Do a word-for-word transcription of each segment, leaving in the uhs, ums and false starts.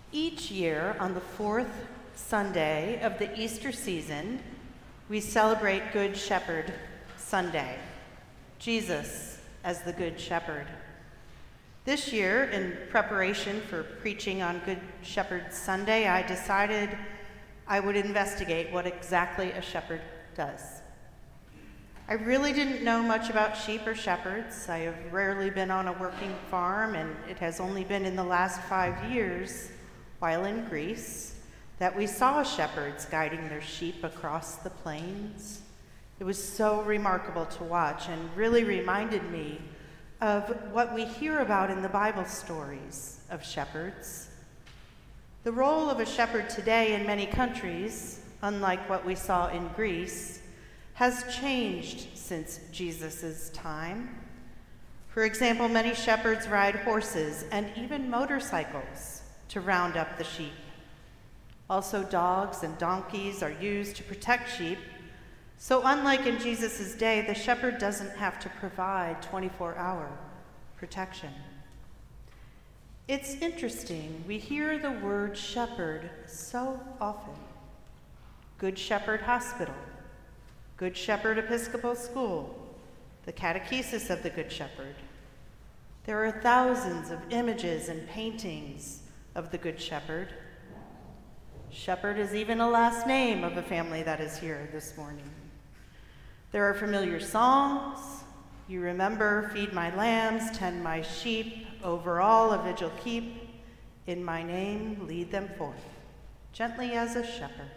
Each year, on the fourth Sunday of the Easter season, we celebrate Good Shepherd Sunday, Jesus as the Good Shepherd. This year, in preparation for preaching on Good Shepherd Sunday, I decided I would investigate what exactly a shepherd does. I really didn't know much about sheep or shepherds. I have rarely been on a working farm, and it has only been in the last five years, while in Greece, that we saw shepherds guiding their sheep across the plains. It was so remarkable to watch and really reminded me of what we hear about in the Bible stories of shepherds. The role of a shepherd today in many countries, unlike what we saw in Greece, has changed since Jesus' time. For example, many shepherds ride horses and even motorcycles to round up the sheep. Also, dogs and donkeys are used to protect sheep. So unlike in Jesus' day, the shepherd doesn't have to provide twenty-four hour protection. It's interesting, we hear the word shepherd so often. Good Shepherd Hospital, Good Shepherd Episcopal School, the Catechesis of the Good Shepherd. There are thousands of images and paintings of the Good Shepherd. Shepherd is even a last name of a family that is here this morning. There are familiar songs. You remember, feed my lambs, tend my sheep, over all a vigil keep, in my name lead them forth, gently as a shepherd.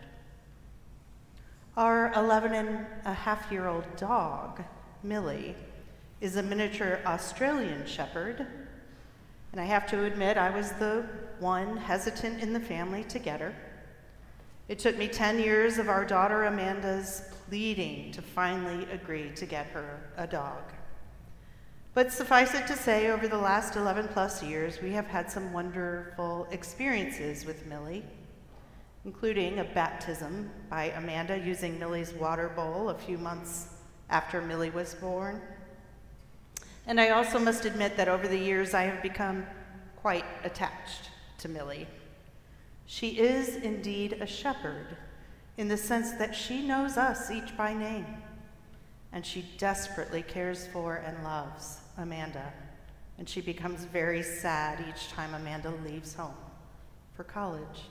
Our eleven and a half year old dog, Millie, is a miniature Australian shepherd, and I have to admit I was the one hesitant in the family to get her. It took me ten years of our daughter Amanda's pleading to finally agree to get her a dog. But suffice it to say, over the last eleven plus years, we have had some wonderful experiences with Millie, including a baptism by Amanda using Millie's water bowl a few months after Millie was born. And I also must admit that over the years, I have become quite attached to Millie. She is indeed a shepherd in the sense that she knows us each by name, and she desperately cares for and loves Amanda, and she becomes very sad each time Amanda leaves home for college.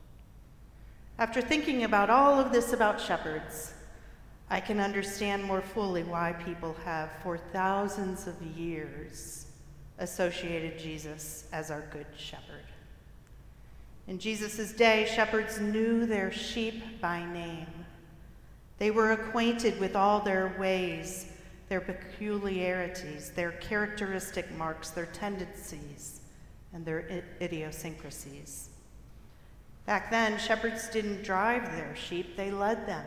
After thinking about all of this about shepherds, I can understand more fully why people have, for thousands of years, associated Jesus as our Good Shepherd. In Jesus' day, shepherds knew their sheep by name. They were acquainted with all their ways, their peculiarities, their characteristic marks, their tendencies, and their idiosyncrasies. Back then, shepherds didn't drive their sheep, they led them.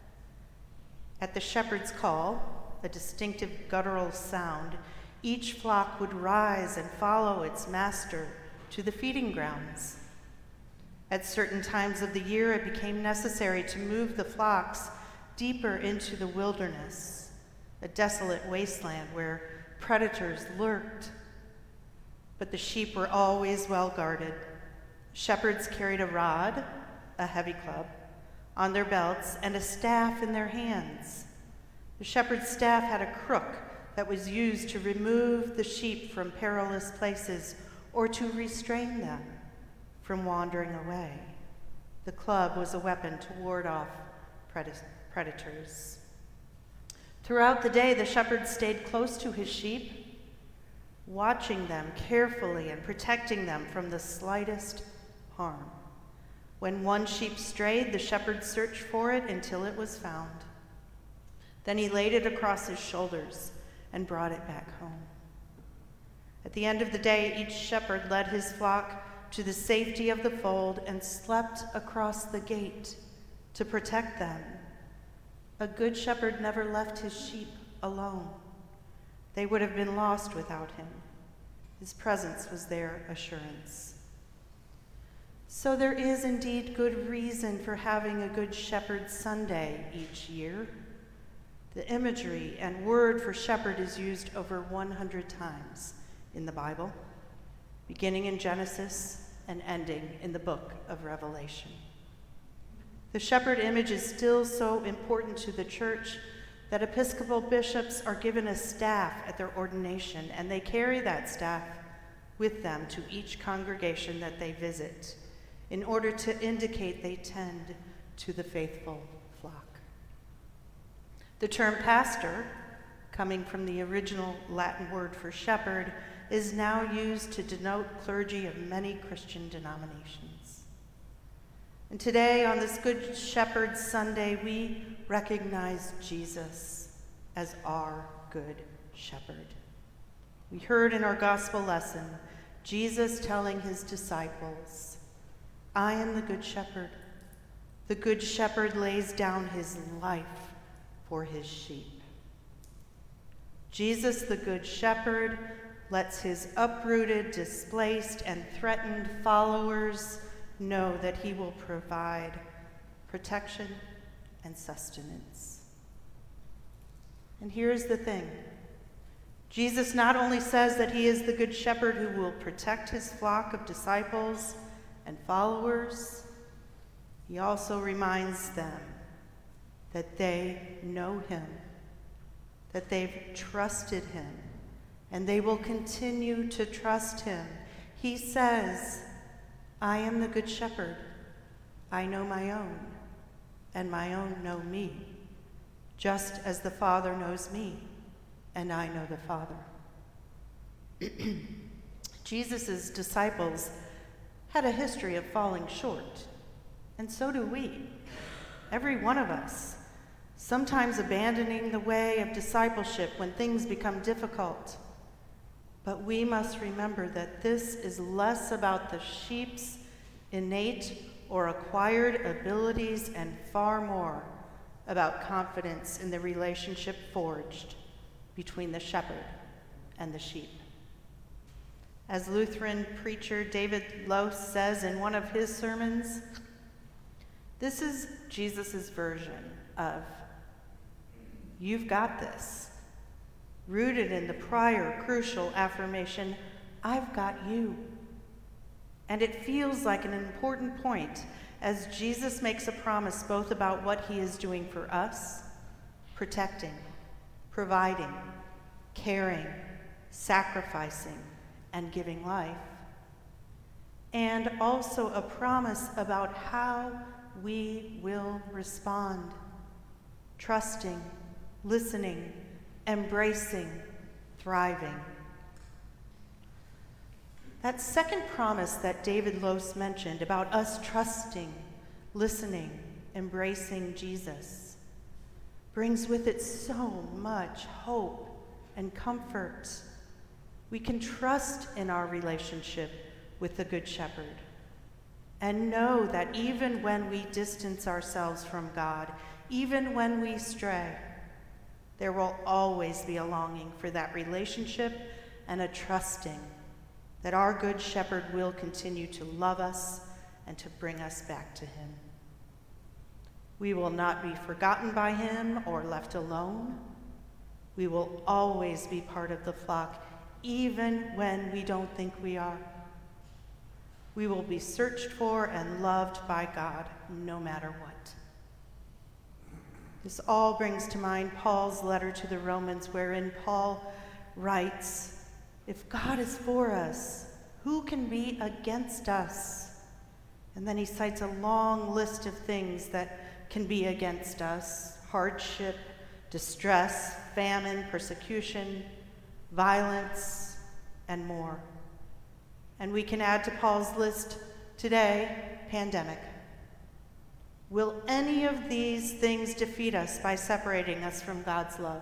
At the shepherd's call, a distinctive guttural sound, each flock would rise and follow its master to the feeding grounds. At certain times of the year, it became necessary to move the flocks deeper into the wilderness, a desolate wasteland where predators lurked. But the sheep were always well guarded. Shepherds carried a rod, a heavy club, on their belts and a staff in their hands. The shepherd's staff had a crook that was used to remove the sheep from perilous places or to restrain them from wandering away. The club was a weapon to ward off pred- predators. Throughout the day, the shepherd stayed close to his sheep, watching them carefully and protecting them from the slightest harm. When one sheep strayed, the shepherd searched for it until it was found. Then he laid it across his shoulders and brought it back home. At the end of the day, each shepherd led his flock to the safety of the fold and slept across the gate to protect them. A good shepherd never left his sheep alone. They would have been lost without him. His presence was their assurance. So there is indeed good reason for having a Good Shepherd Sunday each year. The imagery and word for shepherd is used over one hundred times in the Bible, beginning in Genesis and ending in the book of Revelation. The shepherd image is still so important to the church that Episcopal bishops are given a staff at their ordination, and they carry that staff with them to each congregation that they visit in order to indicate they tend to the faithful flock. The term pastor, coming from the original Latin word for shepherd, is now used to denote clergy of many Christian denominations. And today, on this Good Shepherd Sunday, we recognize Jesus as our Good Shepherd. We heard in our gospel lesson Jesus telling his disciples, "I am the Good Shepherd. The Good Shepherd lays down his life for his sheep." Jesus, the Good Shepherd, lets his uprooted, displaced, and threatened followers know that he will provide protection and sustenance. And here's the thing. Jesus not only says that he is the Good Shepherd who will protect his flock of disciples and followers, he also reminds them that they know him, that they've trusted him, and they will continue to trust him. He says, "I am the Good Shepherd. I know my own, and my own know me, just as the Father knows me, and I know the Father." Jesus' disciples had a history of falling short, and so do we, every one of us, sometimes abandoning the way of discipleship when things become difficult. But we must remember that this is less about the sheep's innate or acquired abilities and far more about confidence in the relationship forged between the shepherd and the sheep. As Lutheran preacher David Lose says in one of his sermons, this is Jesus' version of "You've got this," rooted in the prior crucial affirmation, "I've got you." And it feels like an important point as Jesus makes a promise both about what he is doing for us, protecting, providing, caring, sacrificing, and giving life, and also a promise about how we will respond, trusting, listening, embracing, thriving. That second promise that David Lose mentioned about us trusting, listening, embracing Jesus brings with it so much hope and comfort. We can trust in our relationship with the Good Shepherd and know that even when we distance ourselves from God, even when we stray, there will always be a longing for that relationship and a trusting that our Good Shepherd will continue to love us and to bring us back to him. We will not be forgotten by him or left alone. We will always be part of the flock, even when we don't think we are. We will be searched for and loved by God, no matter what. This all brings to mind Paul's letter to the Romans, wherein Paul writes, "If God is for us, who can be against us?" And then he cites a long list of things that can be against us: hardship, distress, famine, persecution, violence, and more. And we can add to Paul's list today, pandemic. Will any of these things defeat us by separating us from God's love?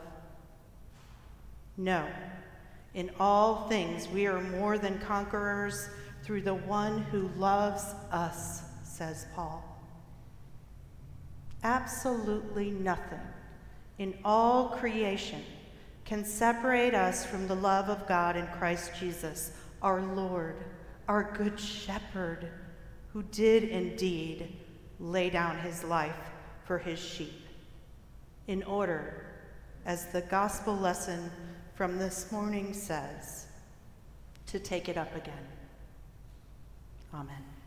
No. In all things, we are more than conquerors through the one who loves us, says Paul. Absolutely nothing in all creation can separate us from the love of God in Christ Jesus, our Lord, our Good Shepherd, who did indeed lay down his life for his sheep, in order, as the gospel lesson from this morning says, to take it up again. Amen.